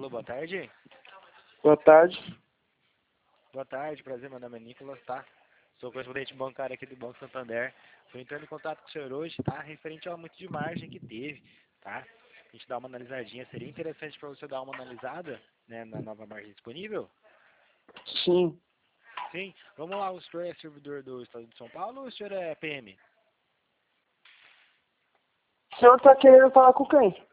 Alô, boa tarde. Boa tarde. Boa tarde, prazer, meu nome é Nicolas, tá? Sou correspondente bancário aqui do Banco Santander. Estou entrando em contato com o senhor hoje, tá? Referente ao aumento de margem que teve, tá? A gente dá uma analisadinha. Seria interessante para você dar uma analisada, né, na nova margem disponível? Sim. Sim. Vamos lá, o senhor é servidor do Estado de São Paulo ou o senhor é PM? O senhor tá querendo falar com quem?